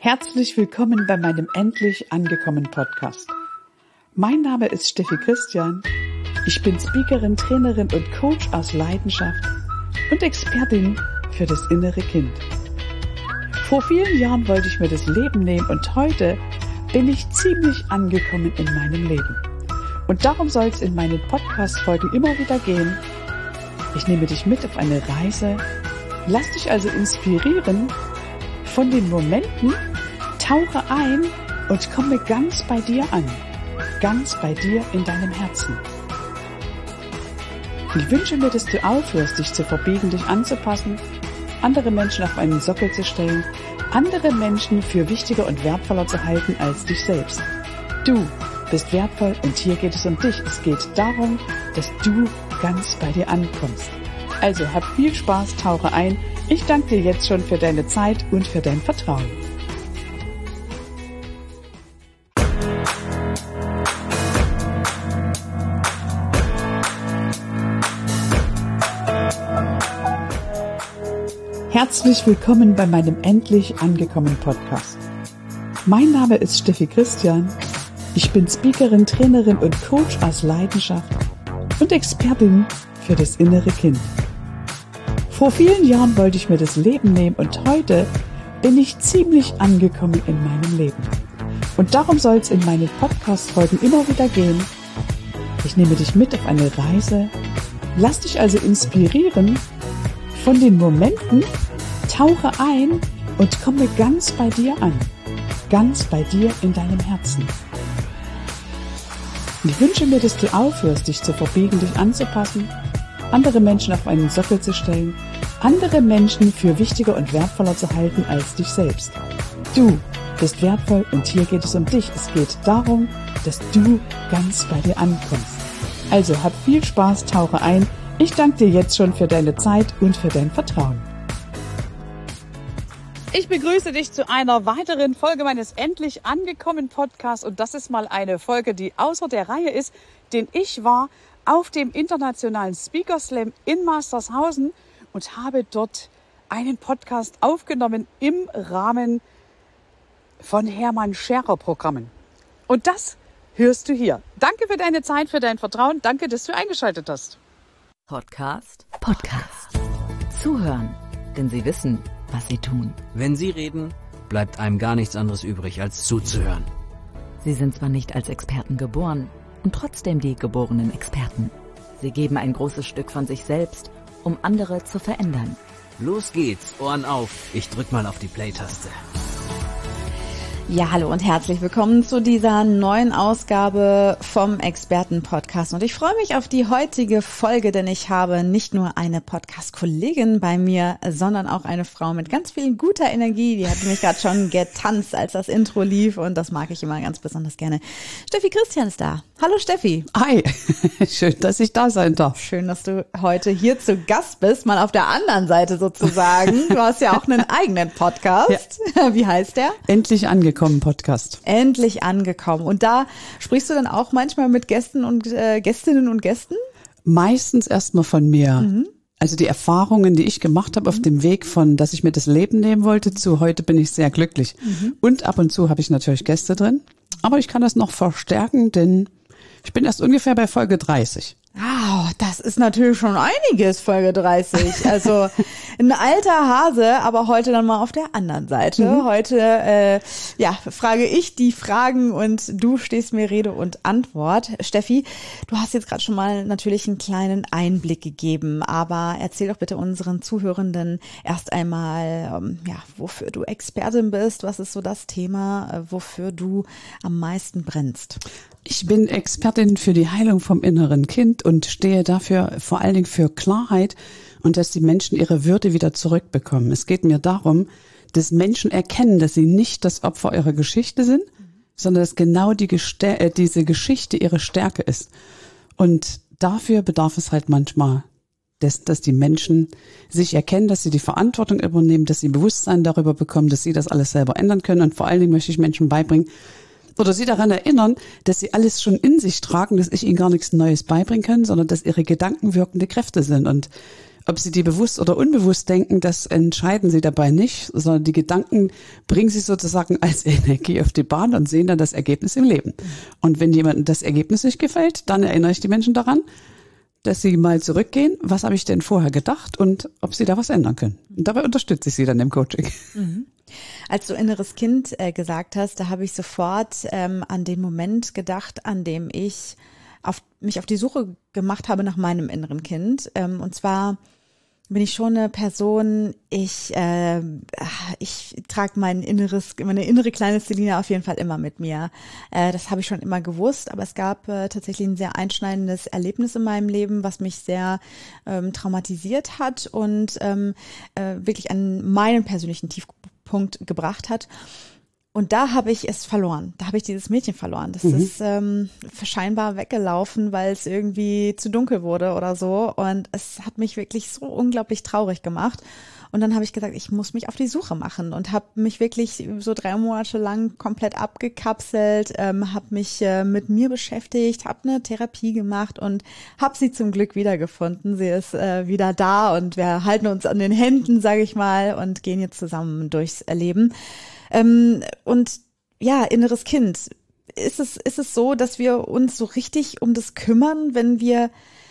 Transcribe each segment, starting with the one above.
Herzlich willkommen bei meinem Endlich angekommen Podcast. Mein Name ist Steffi Christian. Ich bin Speakerin, Trainerin und Coach aus Leidenschaft und Expertin für das innere Kind. Vor vielen Jahren wollte ich mir das Leben nehmen und heute bin ich ziemlich angekommen in meinem Leben. Und darum soll es in meinen Podcast-Folgen immer wieder gehen. Ich nehme dich mit auf eine Reise, lass dich also inspirieren von den Momenten, tauche ein und komme ganz bei dir an, ganz bei dir in deinem Herzen. Ich wünsche mir, dass du aufhörst, dich zu verbiegen, dich anzupassen, andere Menschen auf einen Sockel zu stellen, andere Menschen für wichtiger und wertvoller zu halten als dich selbst. Du bist wertvoll und hier geht es um dich. Es geht darum, dass du ganz bei dir ankommst. Also hab viel Spaß, tauche ein. Ich danke dir jetzt schon für deine Zeit und für dein Vertrauen. Herzlich willkommen bei meinem Endlich angekommen Podcast. Mein Name ist Steffi Christian. Ich bin Speakerin, Trainerin und Coach aus Leidenschaft und Expertin für das innere Kind. Vor vielen Jahren wollte ich mir das Leben nehmen und heute bin ich ziemlich angekommen in meinem Leben. Und darum soll es in meinen Podcast-Folgen immer wieder gehen. Ich nehme dich mit auf eine Reise, lass dich also inspirieren von den Momenten, tauche ein und komme ganz bei dir an, ganz bei dir in deinem Herzen. Ich wünsche mir, dass du aufhörst, dich zu verbiegen, dich anzupassen, andere Menschen auf einen Sockel zu stellen, andere Menschen für wichtiger und wertvoller zu halten als dich selbst. Du bist wertvoll und hier geht es um dich. Es geht darum, dass du ganz bei dir ankommst. Also hab viel Spaß, tauche ein. Ich danke dir jetzt schon für deine Zeit und für dein Vertrauen. Ich begrüße dich zu einer weiteren Folge meines Endlich angekommen Podcasts und das ist mal eine Folge, die außer der Reihe ist, denn ich war auf dem internationalen Speaker Slam in Mastershausen und habe dort einen Podcast aufgenommen im Rahmen von Hermann Scherer Programmen. Und das hörst du hier. Danke für deine Zeit, für dein Vertrauen. Danke, dass du eingeschaltet hast. Podcast. Zuhören, denn sie wissen, was sie tun. Wenn sie reden, bleibt einem gar nichts anderes übrig, als zuzuhören. Sie sind zwar nicht als Experten geboren und trotzdem die geborenen Experten. Sie geben ein großes Stück von sich selbst, um andere zu verändern. Los geht's, Ohren auf. Ich drück mal auf die Play-Taste. Ja, hallo und herzlich willkommen zu dieser neuen Ausgabe vom Experten-Podcast. Und ich freue mich auf die heutige Folge, denn ich habe nicht nur eine Podcast-Kollegin bei mir, sondern auch eine Frau mit ganz viel guter Energie. Die hat mich gerade schon getanzt, als das Intro lief und das mag ich immer ganz besonders gerne. Steffi Christian ist da. Hallo Steffi. Hi, schön, dass ich da sein darf. Schön, dass du heute hier zu Gast bist, mal auf der anderen Seite sozusagen. Du hast ja auch einen eigenen Podcast. Ja. Wie heißt der? Endlich angekommen Podcast. Endlich angekommen. Und da sprichst du dann auch manchmal mit Gästen und Gästinnen und Gästen? Meistens erstmal von mir. Mhm. Also die Erfahrungen, die ich gemacht habe auf dem Weg von, dass ich mir das Leben nehmen wollte, zu heute bin ich sehr glücklich. Mhm. Und ab und zu habe ich natürlich Gäste drin. Aber ich kann das noch verstärken, denn ich bin erst ungefähr bei Folge 30. Wow, das ist natürlich schon einiges, Folge 30. Also ein alter Hase, aber heute dann mal auf der anderen Seite. Mhm. Heute frage ich die Fragen und du stehst mir Rede und Antwort. Steffi, du hast jetzt gerade schon mal natürlich einen kleinen Einblick gegeben, aber erzähl doch bitte unseren Zuhörenden erst einmal, wofür du Expertin bist, was ist so das Thema, wofür du am meisten brennst. Ich bin Expertin für die Heilung vom inneren Kind und stehe dafür vor allen Dingen für Klarheit und dass die Menschen ihre Würde wieder zurückbekommen. Es geht mir darum, dass Menschen erkennen, dass sie nicht das Opfer ihrer Geschichte sind, sondern dass genau diese Geschichte ihre Stärke ist. Und dafür bedarf es halt manchmal, dass die Menschen sich erkennen, dass sie die Verantwortung übernehmen, dass sie Bewusstsein darüber bekommen, dass sie das alles selber ändern können. Und vor allen Dingen möchte ich Menschen beibringen, oder sie daran erinnern, dass sie alles schon in sich tragen, dass ich ihnen gar nichts Neues beibringen kann, sondern dass ihre Gedanken wirkende Kräfte sind. Und Ob Sie die bewusst oder unbewusst denken, das entscheiden Sie dabei nicht, sondern die Gedanken bringen Sie sozusagen als Energie auf die Bahn und sehen dann das Ergebnis im Leben. Und wenn jemandem das Ergebnis nicht gefällt, dann erinnere ich die Menschen daran, dass sie mal zurückgehen, was habe ich denn vorher gedacht und ob sie da was ändern können. Und dabei unterstütze ich sie dann im Coaching. Mhm. Als du inneres Kind gesagt hast, da habe ich sofort an den Moment gedacht, an dem ich mich auf die Suche gemacht habe nach meinem inneren Kind. Und zwar bin ich schon eine Person, ich trage meine innere kleine Selina auf jeden Fall immer mit mir. Das habe ich schon immer gewusst, aber es gab tatsächlich ein sehr einschneidendes Erlebnis in meinem Leben, was mich sehr traumatisiert hat und wirklich an meinen persönlichen Tiefpunkt gebracht hat. Und da habe ich es verloren. Da habe ich dieses Mädchen verloren. Das ist scheinbar weggelaufen, weil es irgendwie zu dunkel wurde oder so. Und es hat mich wirklich so unglaublich traurig gemacht. Und dann habe ich gesagt, ich muss mich auf die Suche machen und habe mich wirklich so 3 Monate lang komplett abgekapselt, habe mich mit mir beschäftigt, habe eine Therapie gemacht und habe sie zum Glück wiedergefunden. Sie ist wieder da und wir halten uns an den Händen, sage ich mal, und gehen jetzt zusammen durchs Leben. Und ja, inneres Kind. Ist es so, dass wir uns so richtig um das kümmern, wenn wir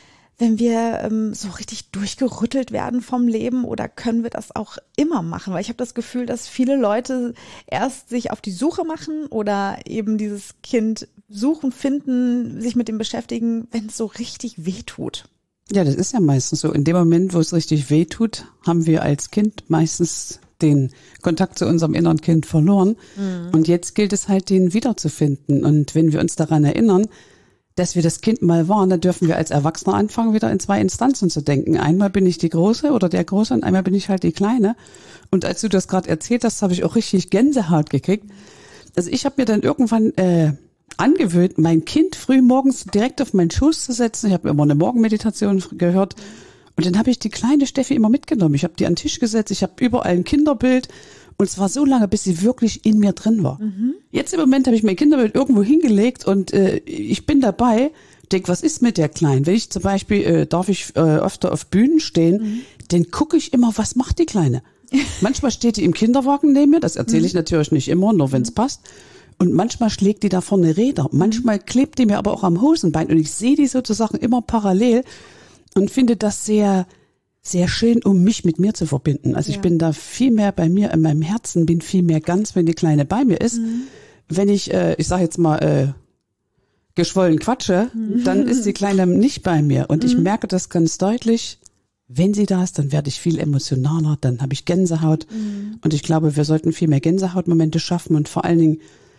so richtig durchgerüttelt werden vom Leben, oder können wir das auch immer machen? Weil ich habe das Gefühl, dass viele Leute erst sich auf die Suche machen oder eben dieses Kind suchen, finden, sich mit dem beschäftigen, wenn es so richtig wehtut. Ja, das ist ja meistens so. In dem Moment, wo es richtig wehtut, haben wir als Kind meistens den Kontakt zu unserem inneren Kind verloren. Und jetzt gilt es halt, den wiederzufinden. Und wenn wir uns daran erinnern, dass wir das Kind mal waren, dann dürfen wir als Erwachsener anfangen, wieder in 2 Instanzen zu denken. Einmal bin ich die Große oder der Große und einmal bin ich halt die Kleine. Und als du das gerade erzählt hast, habe ich auch richtig Gänsehaut gekriegt. Also ich habe mir dann irgendwann angewöhnt, mein Kind früh morgens direkt auf meinen Schoß zu setzen. Ich habe immer eine Morgenmeditation gehört. Und dann habe ich die kleine Steffi immer mitgenommen. Ich habe die an den Tisch gesetzt, ich habe überall ein Kinderbild. Und zwar so lange, bis sie wirklich in mir drin war. Jetzt im Moment habe ich mein Kinderbild irgendwo hingelegt und ich bin dabei, denke, was ist mit der Kleinen? Wenn ich zum Beispiel, darf ich öfter auf Bühnen stehen, dann gucke ich immer, was macht die Kleine? Manchmal steht die im Kinderwagen neben mir, das erzähle ich natürlich nicht immer, nur wenn es passt. Und manchmal schlägt die da vorne Räder. Manchmal klebt die mir aber auch am Hosenbein und ich sehe die sozusagen immer parallel. Und finde das sehr, sehr schön, um mich mit mir zu verbinden. Also ich bin da viel mehr bei mir in meinem Herzen, bin viel mehr ganz, wenn die Kleine bei mir ist. Wenn ich sage jetzt mal, geschwollen quatsche, dann ist die Kleine nicht bei mir. Und ich merke das ganz deutlich, wenn sie da ist, dann werde ich viel emotionaler, dann habe ich Gänsehaut. Und ich glaube, wir sollten viel mehr Gänsehautmomente schaffen und vor allen Dingen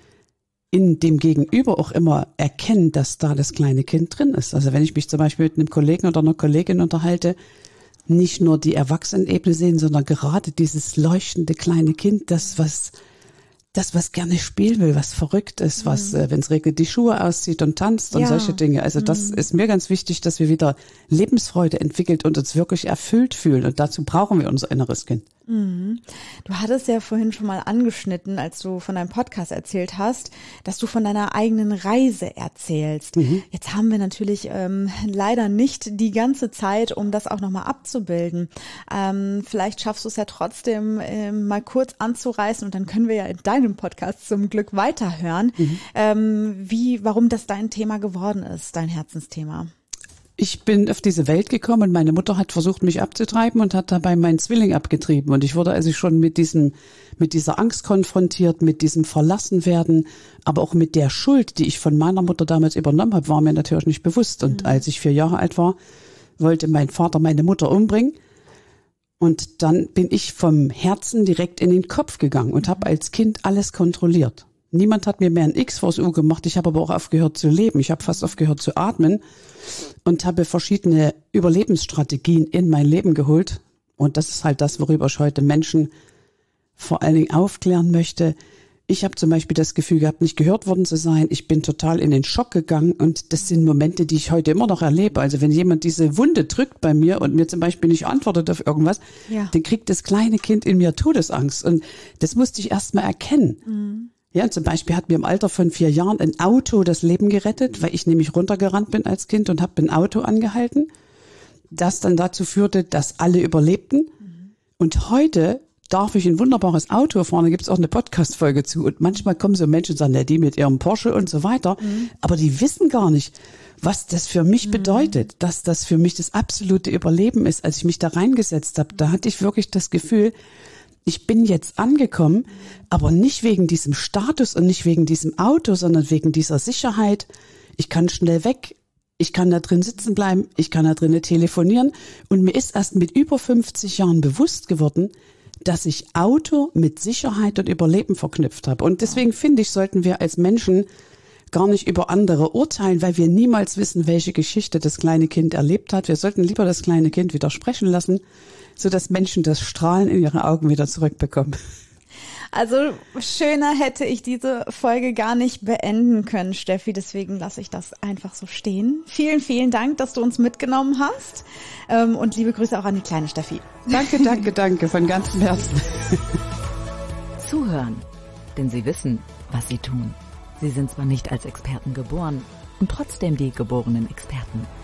in dem Gegenüber auch immer erkennen, dass da das kleine Kind drin ist. Also wenn ich mich zum Beispiel mit einem Kollegen oder einer Kollegin unterhalte, nicht nur die Erwachsenenebene sehen, sondern gerade dieses leuchtende kleine Kind, das was gerne spielen will, was verrückt ist, was, wenn es regnet, die Schuhe auszieht und tanzt und solche Dinge. Also das ist mir ganz wichtig, dass wir wieder Lebensfreude entwickelt und uns wirklich erfüllt fühlen. Und dazu brauchen wir unser inneres Kind. Du hattest ja vorhin schon mal angeschnitten, als du von deinem Podcast erzählt hast, dass du von deiner eigenen Reise erzählst. Jetzt haben wir natürlich leider nicht die ganze Zeit, um das auch nochmal abzubilden. Vielleicht schaffst du es ja trotzdem mal kurz anzureißen und dann können wir ja in deinem Podcast zum Glück weiterhören, warum das dein Thema geworden ist, dein Herzensthema. Ich bin auf diese Welt gekommen und meine Mutter hat versucht, mich abzutreiben und hat dabei meinen Zwilling abgetrieben. Und ich wurde also schon mit dieser Angst konfrontiert, mit diesem Verlassenwerden, aber auch mit der Schuld, die ich von meiner Mutter damals übernommen habe, war mir natürlich nicht bewusst. Und als ich 4 Jahre alt war, wollte mein Vater meine Mutter umbringen. Und dann bin ich vom Herzen direkt in den Kopf gegangen und habe als Kind alles kontrolliert. Niemand hat mir mehr ein X vors U gemacht. Ich habe aber auch aufgehört zu leben. Ich habe fast aufgehört zu atmen und habe verschiedene Überlebensstrategien in mein Leben geholt. Und das ist halt das, worüber ich heute Menschen vor allen Dingen aufklären möchte. Ich habe zum Beispiel das Gefühl gehabt, nicht gehört worden zu sein. Ich bin total in den Schock gegangen und das sind Momente, die ich heute immer noch erlebe. Also wenn jemand diese Wunde drückt bei mir und mir zum Beispiel nicht antwortet auf irgendwas, dann kriegt das kleine Kind in mir Todesangst. Und das musste ich erst mal erkennen. Ja, zum Beispiel hat mir im Alter von 4 Jahren ein Auto das Leben gerettet, weil ich nämlich runtergerannt bin als Kind und habe ein Auto angehalten. das dann dazu führte, dass alle überlebten. Und heute darf ich ein wunderbares Auto fahren, da gibt es auch eine Podcast-Folge zu. Und manchmal kommen so Menschen und sagen, ja, die mit ihrem Porsche und so weiter. Aber die wissen gar nicht, was das für mich bedeutet, dass das für mich das absolute Überleben ist. Als ich mich da reingesetzt habe, da hatte ich wirklich das Gefühl, ich bin jetzt angekommen, aber nicht wegen diesem Status und nicht wegen diesem Auto, sondern wegen dieser Sicherheit. Ich kann schnell weg, ich kann da drin sitzen bleiben, ich kann da drinnen telefonieren. Und mir ist erst mit über 50 Jahren bewusst geworden, dass ich Auto mit Sicherheit und Überleben verknüpft habe. Und deswegen finde ich, sollten wir als Menschen gar nicht über andere urteilen, weil wir niemals wissen, welche Geschichte das kleine Kind erlebt hat. Wir sollten lieber das kleine Kind wieder sprechen lassen, sodass Menschen das Strahlen in ihre Augen wieder zurückbekommen. Also schöner hätte ich diese Folge gar nicht beenden können, Steffi. Deswegen lasse ich das einfach so stehen. Vielen, vielen Dank, dass du uns mitgenommen hast. Und liebe Grüße auch an die kleine Steffi. Danke von ganzem Herzen. Zuhören, denn sie wissen, was sie tun. Sie sind zwar nicht als Experten geboren und trotzdem die geborenen Experten.